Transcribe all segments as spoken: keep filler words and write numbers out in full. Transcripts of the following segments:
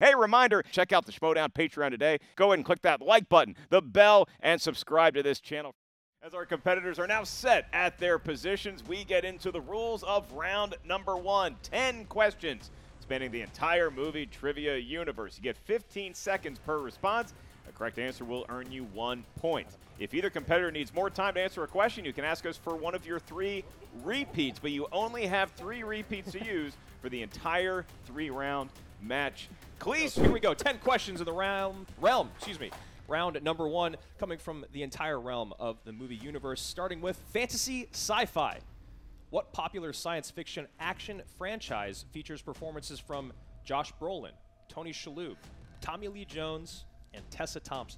Hey, reminder, check out the Schmodown Patreon today. Go ahead and click that like button, the bell, and subscribe to this channel. As our competitors are now set at their positions, we get into the rules of round number one. Ten questions spanning the entire movie trivia universe. You get fifteen seconds per response. A correct answer will earn you one point. If either competitor needs more time to answer a question, you can ask us for one of your three repeats, but you only have three repeats to use for the entire three-round match. Cleese, Here we go. Ten questions in the round realm. Excuse me. Round number one, coming from the entire realm of the movie universe, starting with fantasy sci-fi. What popular science fiction action franchise features performances from Josh Brolin, Tony Shalhoub, Tommy Lee Jones, and Tessa Thompson?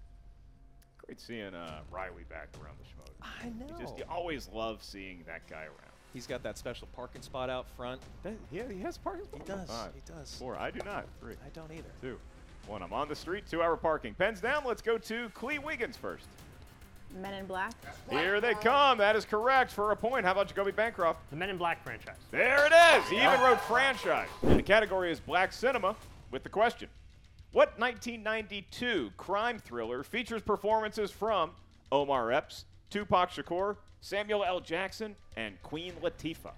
great seeing uh, Riley back around the Schmodown. I know. You just you always love seeing that guy around. He's got that special parking spot out front. That, yeah, he has parking spot. He does. Five, He does. Four. I do not. Three. I don't either. Two. One. I'm on the street. Two-hour parking. Pens down. Let's go to Clee Wiggins first. Men in Black. Here they come. That is correct for a point. How about Jacoby Bancroft? The Men in Black franchise. There it is. He even wrote franchise. And the category is Black Cinema with the question. What nineteen ninety-two crime thriller features performances from Omar Epps, Tupac Shakur, Samuel L. Jackson, and Queen Latifah?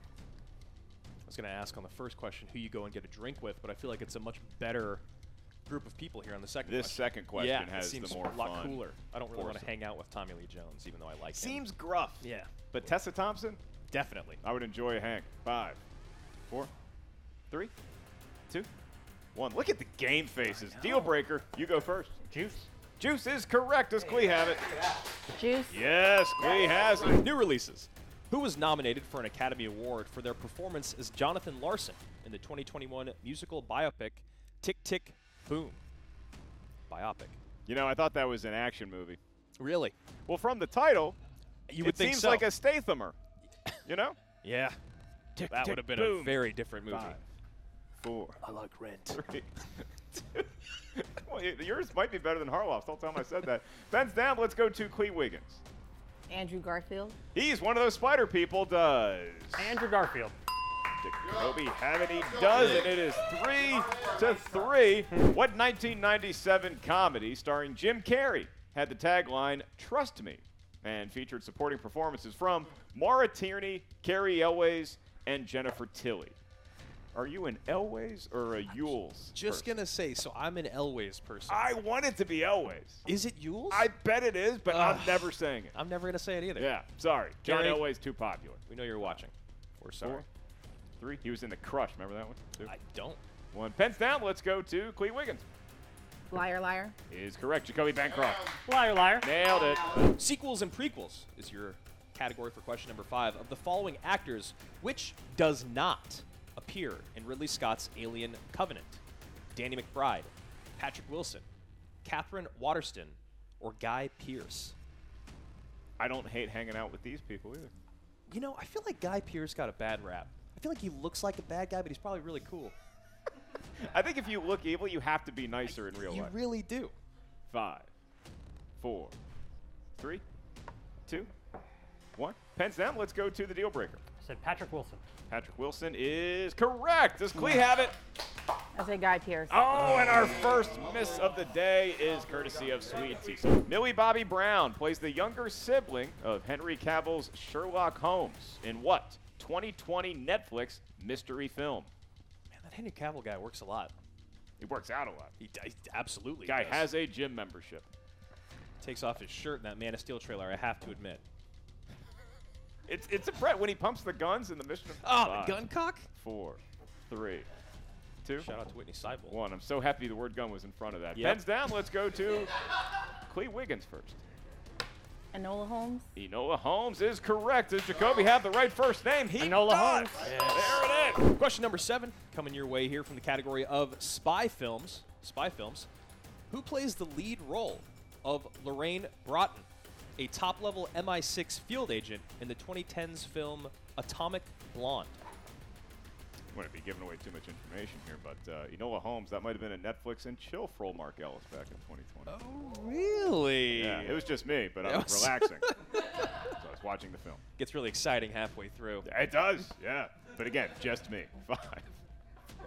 I was going to ask on the first question who you go and get a drink with, but I feel like it's a much better group of people here on the second This question. second question yeah, has it seems the more a lot fun cooler. I don't really want to portion. hang out with Tommy Lee Jones, even though I like him. Seems gruff. Yeah, But Tessa Thompson, definitely. I would enjoy a hang. Five, four, three, two, one. Look at the game faces. Deal breaker. You go first. Juice. Juice is correct. Does Clee have it? Juice. Yes, Clee has it. New releases. Who was nominated for an Academy Award for their performance as Jonathan Larson in the twenty twenty-one musical biopic Tick, Tick, Boom? Biopic. You know, I thought that was an action movie. Really? Well, from the title, You would it think seems so. like a Stathamer. You know? Yeah. Tick, That tick, would have been boom. a very different movie. Five, four, I like Rent. three, two. Well, y- yours might be better than Harloff's. Don't tell him I said that. Ben's down. Let's go to Clee Wiggins. Andrew Garfield. He's one of those spider people. Does Andrew Garfield. Jacoby have it? He does, and it is three to three. What nineteen ninety-seven comedy starring Jim Carrey had the tagline "Trust Me" and featured supporting performances from Maura Tierney, Carrie Elways, and Jennifer Tilly? Are you an Elways or a Yules? Just person? gonna say, so I'm an Elways person. I want it to be Elways. Is it Yules? I bet it is, but I'm Ugh. never saying it. I'm never gonna say it either. Yeah, sorry. John Gary- Elway's too popular. We know you're watching. We're sorry. Four, three. He was in The Crush. Remember that one? Two. I don't. One. Pens down. Let's go to Clee Wiggins. Liar, liar. Is correct. Jacoby Bancroft. Liar, liar. Nailed it. Sequels and prequels is your category for question number five. Of the following actors, which does not appear in Ridley Scott's Alien Covenant? Danny McBride, Patrick Wilson, Catherine Waterston, or Guy Pearce? I don't hate hanging out with these people either. You know, I feel like Guy Pearce got a bad rap. I feel like he looks like a bad guy, but he's probably really cool. I think if you look evil, you have to be nicer in real You life. really do. Five, four, three, two, one. Pens down. Let's go to the deal breaker. Said Patrick Wilson. Patrick Wilson is correct. Does Clee have it? I say Guy Pearce. Oh, and our first miss of the day is courtesy of Sweetie. Millie Bobby Brown plays the younger sibling of Henry Cavill's Sherlock Holmes in what twenty twenty Netflix mystery film? Man, that Henry Cavill guy works a lot. He works out a lot. He, d- he absolutely Guy does. has a gym membership. Takes off his shirt in that Man of Steel trailer, I have to admit. It's it's a Brett when he pumps the guns in the mission. Oh, Five, the gun cock? Four, three, two, Shout out to Whitney Seibold. one. I'm so happy the word gun was in front of that. Yep. Pens down. Let's go to Clee Wiggins first. Enola Holmes. Enola Holmes is correct. Does Jacoby have the right first name? He Enola does. Holmes. There it is. Question number seven, coming your way here from the category of spy films. Spy films. Who plays the lead role of Lorraine Broughton, a top-level M I six field agent in the twenty tens film Atomic Blonde? I wouldn't be giving away too much information here, but uh, Enola Holmes, that might have been a Netflix and chill for Mark Ellis back in twenty twenty. Oh, really? Yeah, it was just me, but I That was was- relaxing. So I was watching the film. Gets really exciting halfway through. It does, yeah. But again, just me. Five,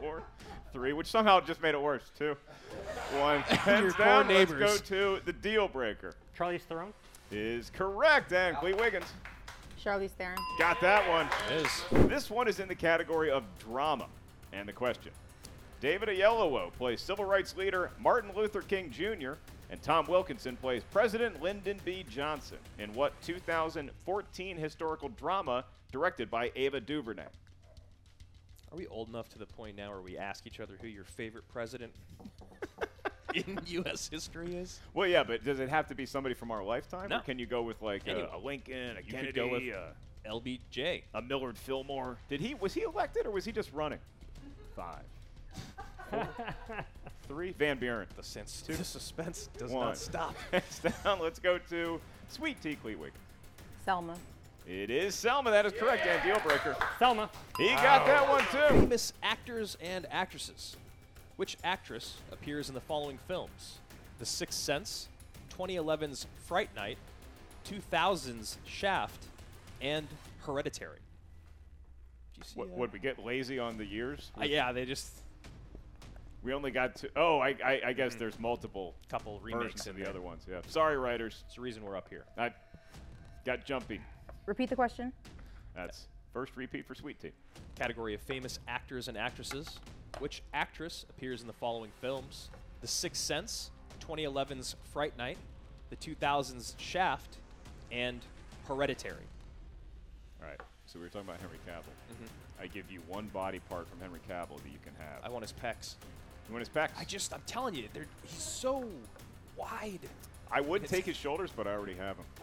four, three, which somehow just made it worse. Two, one. Pens Your down. poor Let's go neighbors. to the deal breaker. Charlize Theron. Is correct, and Clee Wiggins Charlize Theron. got that one. It is. This one is in the category of drama. And the question: David Oyelowo plays civil rights leader Martin Luther King Junior and Tom Wilkinson plays President Lyndon B. Johnson in what two thousand fourteen historical drama directed by Ava DuVernay? Are we old enough to the point now where we ask each other who your favorite president in U S history is? Well, yeah, but does it have to be somebody from our lifetime, No. or can you go with like a, Anyone. a Lincoln, a You Kennedy, could go with a, L B J. a Millard Fillmore? Did he was he elected or was he just running? Five, four, three. Van Buren. The sense, the suspense does One. not stop. Hands down. Let's go to Sweet Tea Cleetwig. Selma. It is Selma. That is correct. And deal breaker. Selma. He got that one too. Famous actors and actresses. Which actress appears in the following films? The Sixth Sense, twenty eleven's Fright Night, two thousand's Shaft, and Hereditary. Did you see What that? would we get lazy on the years? Uh, yeah, they just We only got to. Oh, I, I, I guess there's multiple couple remakes versions in of the there. other ones. Yeah. Sorry, writers. It's the reason we're up here. I got jumpy. Repeat the question. That's first repeat for Sweet Tea. Category of famous actors and actresses. Which actress appears in the following films? The Sixth Sense, twenty eleven's Fright Night, the two thound's Shaft, and Hereditary. All right. So we were talking about Henry Cavill. I give you one body part from Henry Cavill that you can have. I want his pecs. You want his pecs? I just, I'm telling you, they're, he's so wide. I would It's- take his shoulders, but I already have them.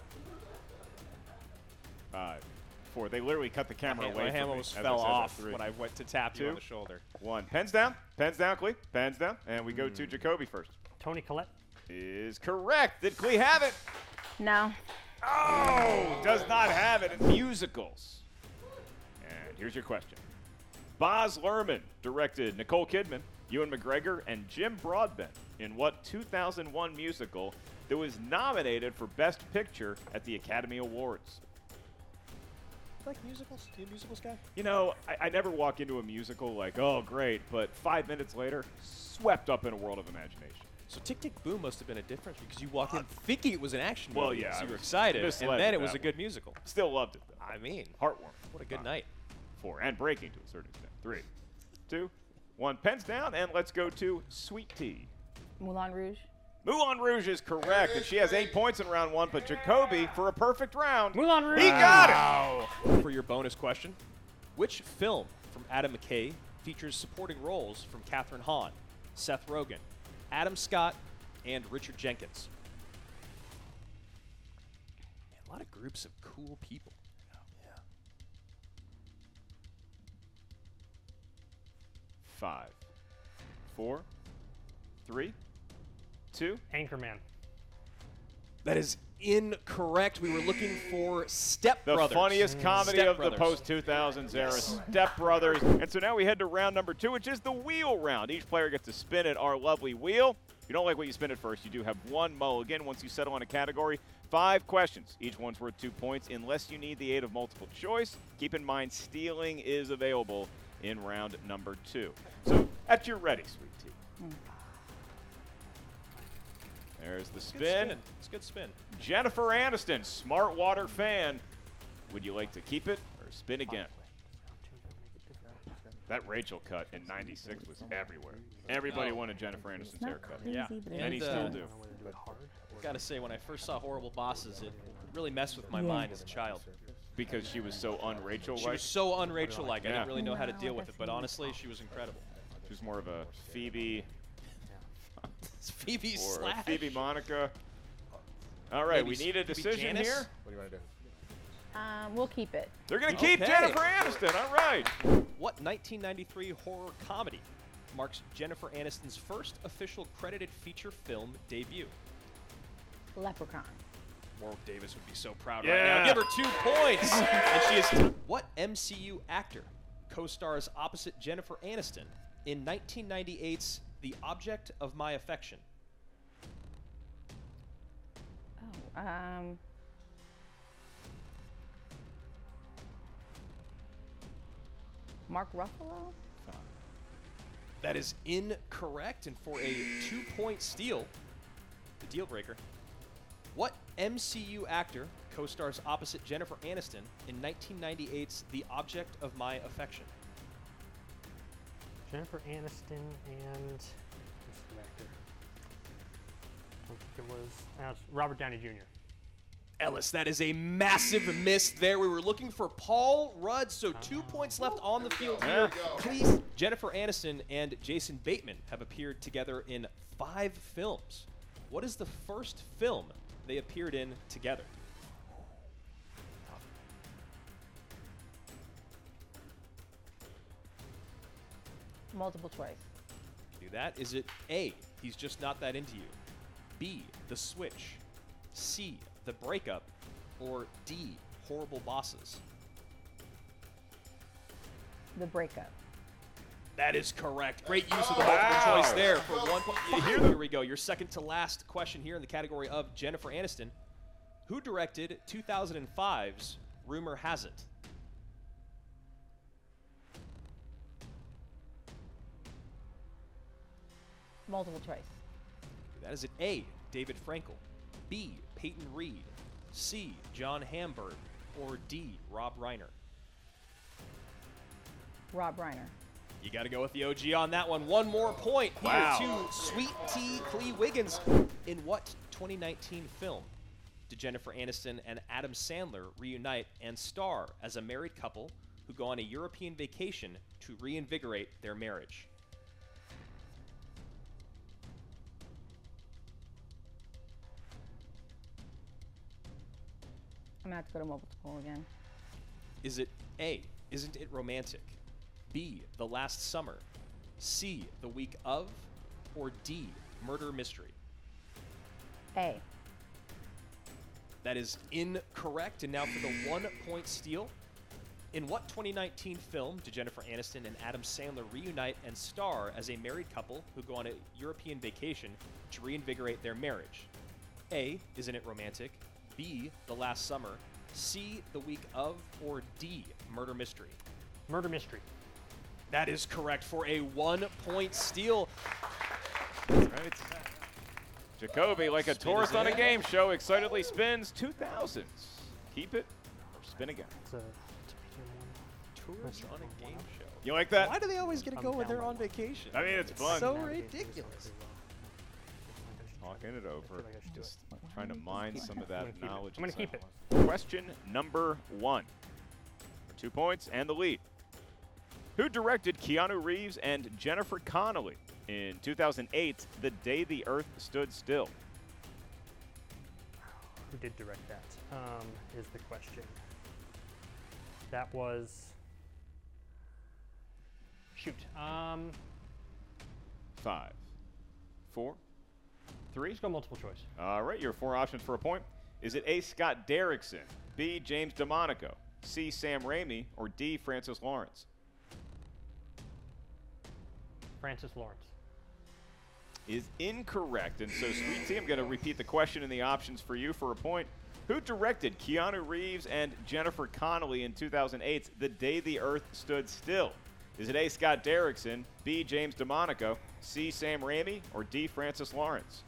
Five, four. They literally cut the camera My away hand from me almost as I fell said that. off Three, when I went to tap you two, on the shoulder. one. Pens down. Pens down, Clee. Pens down. And we go to Jacoby first. Tony Collette. Is correct. Did Clee have it? No. Oh, does not have it in musicals. And here's your question. Baz Luhrmann directed Nicole Kidman, Ewan McGregor, and Jim Broadbent in what two thousand one musical that was nominated for Best Picture at the Academy Awards? You like musicals? You a musicals guy? You know, I, I never walk into a musical like, oh, great, but five minutes later, swept up in a world of imagination. So Tick Tick Boom must have been a difference because you walked in thinking it was an action Well, movie. yeah, so I you were was excited, misled and then with it was that a good musical. Still loved it, though. I mean, Heartwarming. what a good Five, night. Four, and breaking to a certain extent. Three, two, one. Pens down, and let's go to Sweet Tea. Moulin Rouge. Moulin Rouge is correct, and she has eight points in round one, but Jacoby, for a perfect round, Moulin Rouge. he got it! For your bonus question, which film from Adam McKay features supporting roles from Catherine Hahn, Seth Rogen, Adam Scott, and Richard Jenkins? Man, a lot of groups of cool people. Yeah. Five, four, three, two. Anchorman. That is incorrect. We were looking for Step The Brothers. funniest comedy Step of Brothers. the post two thousands era, Step Brothers. And so now we head to round number two, which is the wheel round. Each player gets to spin at our lovely wheel. If you don't like what you spin at first, you do have one mulligan once you settle on a category. Five questions. Each one's worth two points unless you need the aid of multiple choice. Keep in mind, stealing is available in round number two. So at your ready, Sweet Tea. There's the Good spin. spin. It's a good spin. Jennifer Aniston, Smart Water fan. Would you like to keep it or spin again? That Rachel cut in ninety-six was everywhere. Everybody Oh. wanted Jennifer Aniston's Not haircut. crazy, Yeah. but And, Many it's, still uh, do. Gotta say, when I first saw Horrible Bosses, it really messed with my Yeah. mind as a child. Because she was so un-Rachel She like. was so un-Rachel-like. I Yeah. didn't really know how to No, deal with it, but definitely. honestly, she was incredible. She was more of a Phoebe It's Phoebe or a Slash. Phoebe Monica. All right, Maybe we need a maybe decision Janice? here. What do you want to do? Um, we'll keep it. They're going to keep Okay. Jennifer Aniston. All right. What nineteen ninety-three horror comedy marks Jennifer Aniston's first official credited feature film debut? Leprechaun. Warwick Davis would be so proud Yeah. right now. Give her two points. And she is. What M C U actor co-stars opposite Jennifer Aniston in nineteen ninety-eight's The Object of My Affection? Oh, um. Mark Ruffalo? That is incorrect, and for a two-point steal, the deal breaker, what M C U actor co-stars opposite Jennifer Aniston in nineteen ninety-eight's The Object of My Affection? Jennifer Aniston and who's the actor? I don't think it was. Uh, it's Robert Downey Junior Ellis, that is a massive miss there. We were looking for Paul Rudd, so two points left on the field here. Please, Jennifer Aniston and Jason Bateman have appeared together in five films. What is the first film they appeared in together? Multiple choice. Do that. Is it A, He's Just Not That Into You, B, The Switch, C, The Breakup, or D, Horrible Bosses? The breakup. That is correct. Great use of the multiple Wow. choice there for one point. Here we go. Your second to last question here in the category of Jennifer Aniston. Who directed two thousand five's Rumor Has It? Multiple choice. That is it. A, David Frankel, B, Peyton Reed, C, John Hamburg, or D, Rob Reiner? Rob Reiner. You got to go with the O G on that one. One more point here Wow. to Sweet Tea Clee Wiggins. In what twenty nineteen film did Jennifer Aniston and Adam Sandler reunite and star as a married couple who go on a European vacation to reinvigorate their marriage? I'm gonna have to go to multiple again. Is it A, Isn't It Romantic? B, The Last Summer? C, The Week Of? Or D, Murder Mystery? A. That is incorrect. And now for the one-point steal. In what twenty nineteen film did Jennifer Aniston and Adam Sandler reunite and star as a married couple who go on a European vacation to reinvigorate their marriage? A, Isn't It Romantic? B, The Last Summer? C, The Week Of? Or D, Murder Mystery? Murder Mystery. That is correct for a one-point steal. Right. Jacoby, like a Spin tourist is on a in. game show, excitedly spins two thousands. Keep it or spin again. It's a Tourist on a game show. You like that? Why do they always get to I'm go when down they're by on one. vacation? I mean, it's fun. So ridiculous. Talking it over. I should do Just trying to mine some of that I'm gonna keep it. knowledge. I'm gonna keep inside. it. Question number one. For two points and the lead. Who directed Keanu Reeves and Jennifer Connelly in two thousand eight, The Day the Earth Stood Still? Who did direct that? Um, is the question. That was. Shoot. Um, Five, four, three. let's go multiple choice. All right, your four options for a point. Is it A, Scott Derrickson, B, James DeMonico, C, Sam Raimi, or D, Francis Lawrence? Francis Lawrence. Is incorrect. And so, Sweet Tea, I'm going to repeat the question and the options for you for a point. Who directed Keanu Reeves and Jennifer Connelly in two thousand eight's The Day the Earth Stood Still? Is it A, Scott Derrickson, B, James DeMonico, C, Sam Raimi, or D, Francis Lawrence?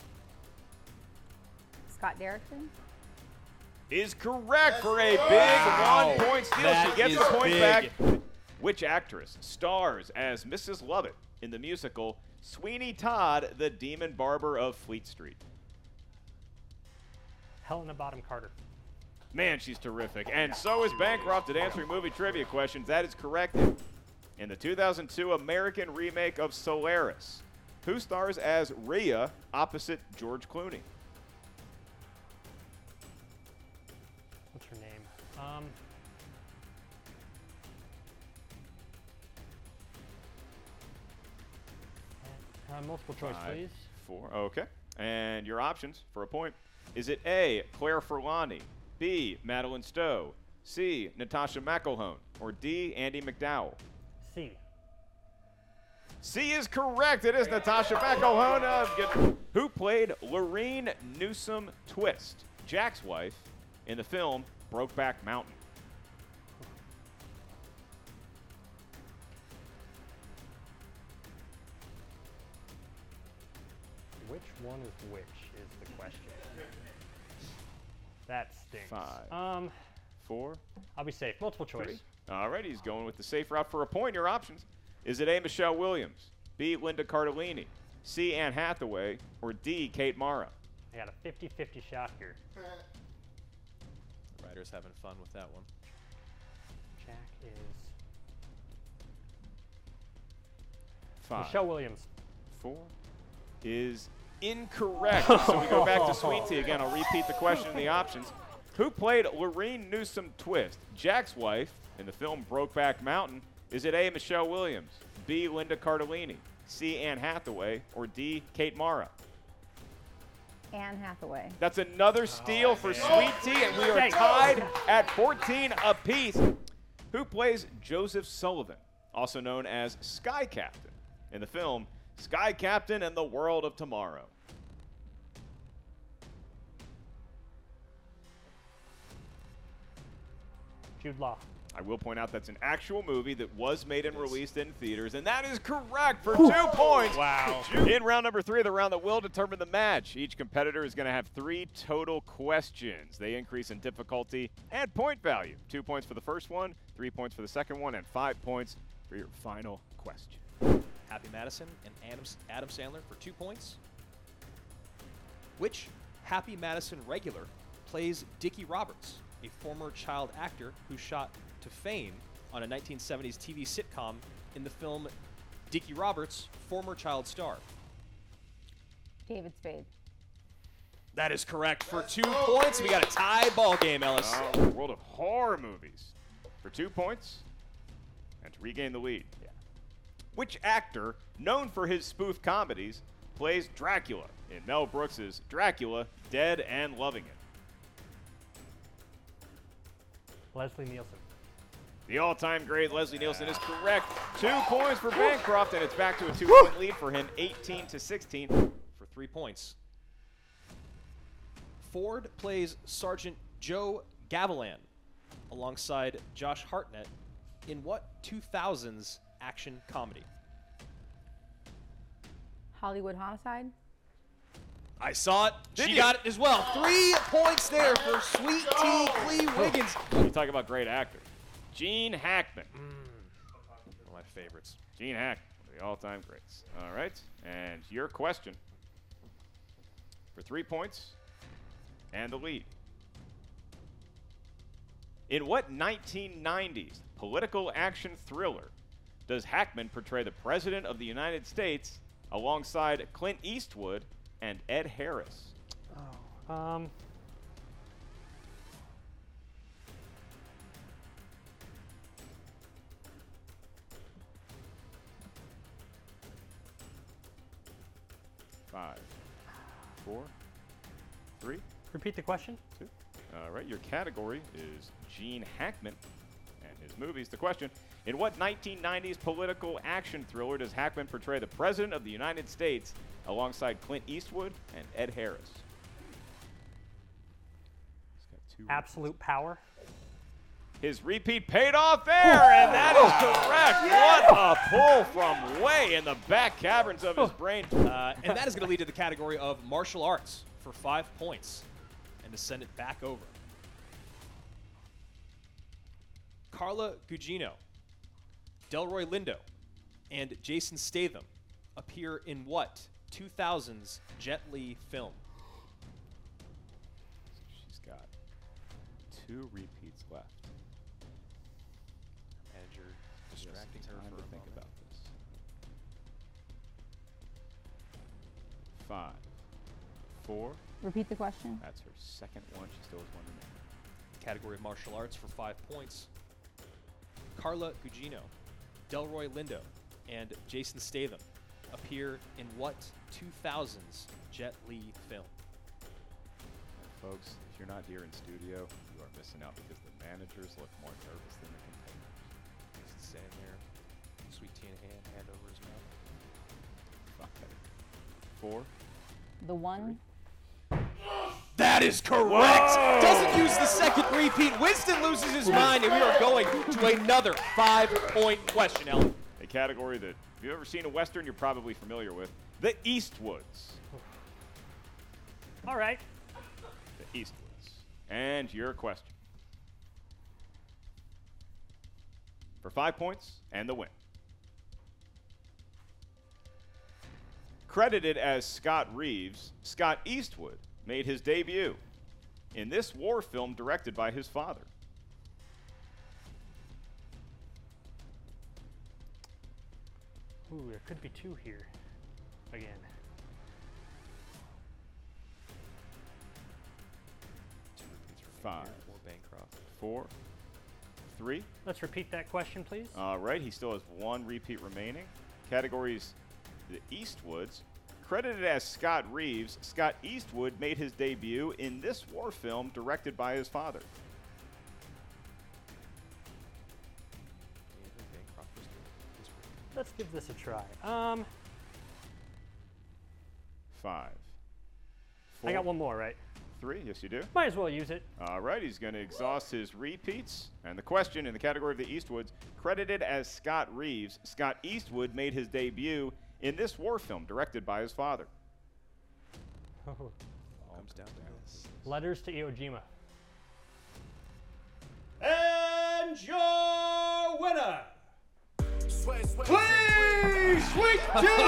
Scott Derrickson. Is correct for a big Wow. one-point steal. That She gets is the point big. back. Which actress stars as Missus Lovett in the musical Sweeney Todd, the Demon Barber of Fleet Street? Helena Bottom Carter. Man, she's terrific. And so is Bancroft at answering movie trivia questions. That is correct. In the two thousand two American remake of Solaris, who stars as Rhea opposite George Clooney? What's her name? Um, uh, multiple choice, Five, please. Four. Okay. And your options for a point. Is it A, Claire Forlani, B, Madeline Stowe, C, Natasha McElhone, or D, Andy McDowell? C. C is correct. It is Natasha McElhone, uh, get- who played Lorene Newsom Twist, Jack's wife, in the film Brokeback Mountain. Which one is which is the question. That stinks. Five. Um, Four. I'll be safe. Multiple choice. Three. All right, he's going with the safe route for a point. Your options. Is it A, Michelle Williams, B, Linda Cardellini, C, Anne Hathaway, or D, Kate Mara? I got a fifty fifty shot here. The writer's having fun with that one. Jack is Five. Michelle Williams. Four is incorrect. So we go back to Sweet Tea again. I'll repeat the question and the options. Who played Lorene Newsome Twist, Jack's wife, in the film Brokeback Mountain? Is it A, Michelle Williams, B, Linda Cardellini, C, Anne Hathaway, or D, Kate Mara? Anne Hathaway. That's another steal for Sweet Tea, and we are tied at fourteen apiece. Who plays Joseph Sullivan, also known as Sky Captain, in the film Sky Captain and the World of Tomorrow? Jude Law. I will point out that's an actual movie that was made and released in theaters, and that is correct for two points. Wow. In round number three, the round that will determine the match, each competitor is going to have three total questions. They increase in difficulty and point value. Two points for the first one, three points for the second one, and five points for your final question. Happy Madison and Adam, Adam Sandler for two points. Which Happy Madison regular plays Dickie Roberts, a former child actor who shot to fame on a nineteen seventies T V sitcom in the film Dickie Roberts, former child star? David Spade. That is correct for two points. We got a tie ball game, Ellis. Oh, the world of horror movies. For two points, and to regain the lead. Yeah. Which actor, known for his spoof comedies, plays Dracula in Mel Brooks's Dracula, Dead and Loving It? Leslie Nielsen. The all-time great Leslie Nielsen is correct. Two points for Bancroft, and it's back to a two-point lead for him, eighteen to sixteen. For three points. Ford plays Sergeant Joe Gavilan alongside Josh Hartnett in what two thousands action comedy? Hollywood Homicide. I saw it. Did she you? got it as well. Three points there for Sweet Tea Clee Wiggins. You talk about great actor. Gene Hackman. One of my favorites. Gene Hackman, one of the all-time greats. All right, and your question for three points and the lead. In what nineteen nineties political action thriller does Hackman portray the President of the United States alongside Clint Eastwood and Ed Harris? Oh. Um. Five, four, three, Repeat the question. two. All right, your category is Gene Hackman and his movies. The question, in what nineteen nineties political action thriller does Hackman portray the President of the United States alongside Clint Eastwood and Ed Harris? He's got two. Absolute Power. His repeat paid off there, and that is correct. What a pull from way in the back caverns of his brain. Uh, and that is going to lead to the category of martial arts for five points and to send it back over. Carla Gugino, Delroy Lindo, and Jason Statham appear in what two thousands Jet Li film? She's got two repeats left. Manager distracting her Time for to a think moment. about this. Five, four. Repeat the question. That's her second one. She still has one remaining. Category of martial arts for five points. Carla Gugino, Delroy Lindo, and Jason Statham appear in what two thousands Jet Li film? And folks, if you're not here in studio, you are missing out because the managers look more nervous than the containers. He's standing there, sweet tea in hand, hand over his mouth. Five, four. The one. That is correct! Doesn't use the second repeat. Winston loses his mind, and we are going to another five-point question, Ellen. A category that, if you've ever seen a Western, you're probably familiar with. The Eastwoods. All right. The Eastwoods. And your question. For five points and the win. Credited as Scott Reeves, Scott Eastwood made his debut in this war film directed by his father. Ooh, there could be two here. Again. Five, Four Bancroft. four, three. Let's repeat that question, please. All right, he still has one repeat remaining. Categories, the Eastwoods. Credited as Scott Reeves, Scott Eastwood made his debut in this war film directed by his father. Andrew Bancroft was the- this one. Let's give this a try. Um, Five. I got four, one more, right? Three, yes you do. Might as well use it. All right, he's going to exhaust his repeats. And the question in the category of the Eastwoods, credited as Scott Reeves, Scott Eastwood made his debut in this war film directed by his father. Comes down to this. Letters to Iwo Jima. And your winner, Please, sweet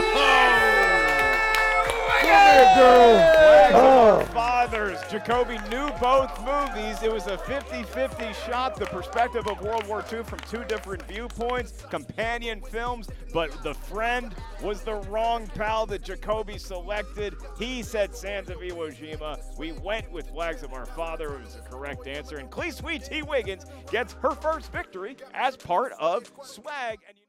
Fathers. Jacoby knew both movies. It was a fifty fifty shot, the perspective of World War Two from two different viewpoints, companion films, but The Friend was the wrong pal that Jacoby selected. He said Sands of Iwo Jima. We went with Flags of Our Father. It was the correct answer. And Clee Sweet T. Wiggins gets her first victory as part of Swag. And